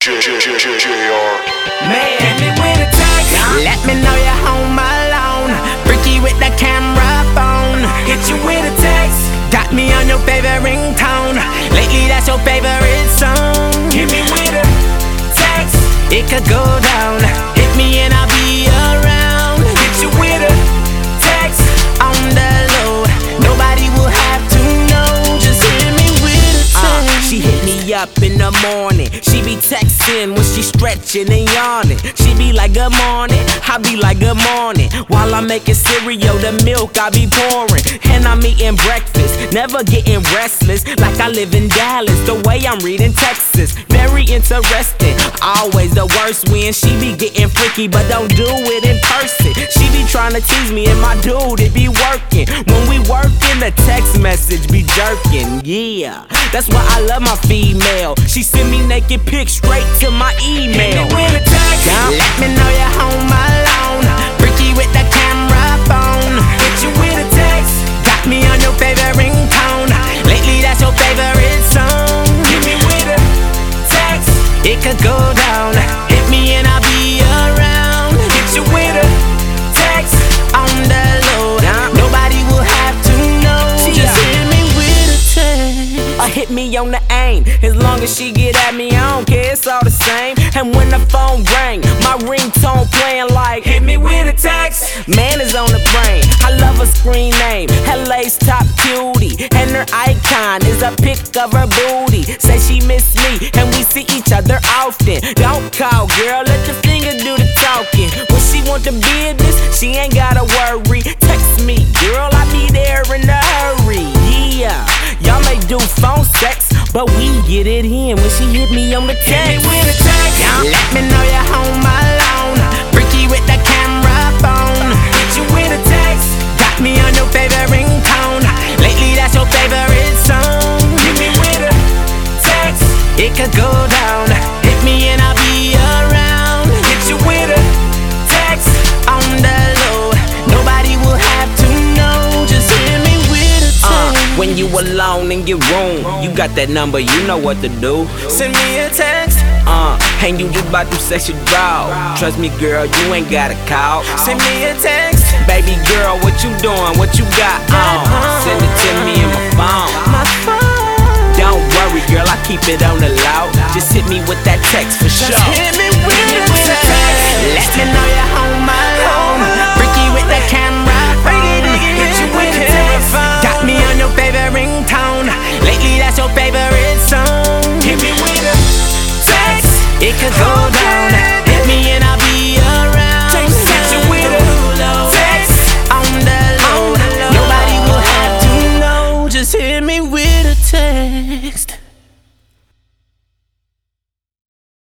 Man, hit me with a text. Let me know you're home alone. Freaky with the camera phone. Hit you with a text. Got me on your favorite ringtone. Lately that's your favorite song. Hit me with a text. It could go down. Hit me and I'll be around. Hit you with a text. On the low, nobody will have to know. Just hit me with a text. She hit me up in the morning. She be texting when she stretching and yawning. She be like good morning, I be like good morning. While I'm making cereal, the milk I be pouring. And I'm eating breakfast, never getting restless. Like I live in Dallas, the way I'm reading Texas. Very interesting, always the worst when she be getting freaky, but don't do it in person. She be trying to tease me and my dude, it be working. When we working, the text message be jerking. Yeah, that's why I love my female. She send me naked pics straight to my email. Hit me with a text. Let me know you're home alone. Freaky with the camera phone. Hit you with a text. Got me on your favorite ringtone. Lately that's your favorite song. Hit me with a text. It could go down. Hit me and I'll be around. Hit you with a text. On the low, nobody will have to know. Just hit me with a text. Or hit me on the aim. As long as she get at me, I don't care, it's all the same. And when the phone rang, my ringtone playing like hit me with a text. Man is on the brain. I love her screen name, LA's top cutie. And her icon is a pic of her booty. Say she miss me and we see each other often. Don't call, girl, let your finger do the talking. When she want the business, she ain't gotta worry. Text me, girl, I'll be there in a hurry. Yeah, y'all may do phone sex, but we get it in when she hit me on the text. Hit me with a text. Let me know you're home alone. Freaky with the camera phone. Hit you with a text. Got me on your favorite ringtone. Lately that's your favorite song. Hit me with a text. It could go down. Hit me and I'll be around. Hit you with a text. On the low, nobody will have to know. Just hit me with a text. When you alone in your room, you got that number, you know what to do. Send me a text. And you just about to sexual draw. Trust me, girl, you ain't gotta call. Send me a text. Baby girl, what you doing? What you got on? Send it to me in my phone. My phone. Don't worry, girl, I keep it on the loud. Just hit me with that text for sure. Just hit me with a text. Let me know you're home alone. Freaky with the camera phone. Hit you with a text. Got me on your favorite ringtone. Lately that's your favorite song. Hit me with a text. It could go down.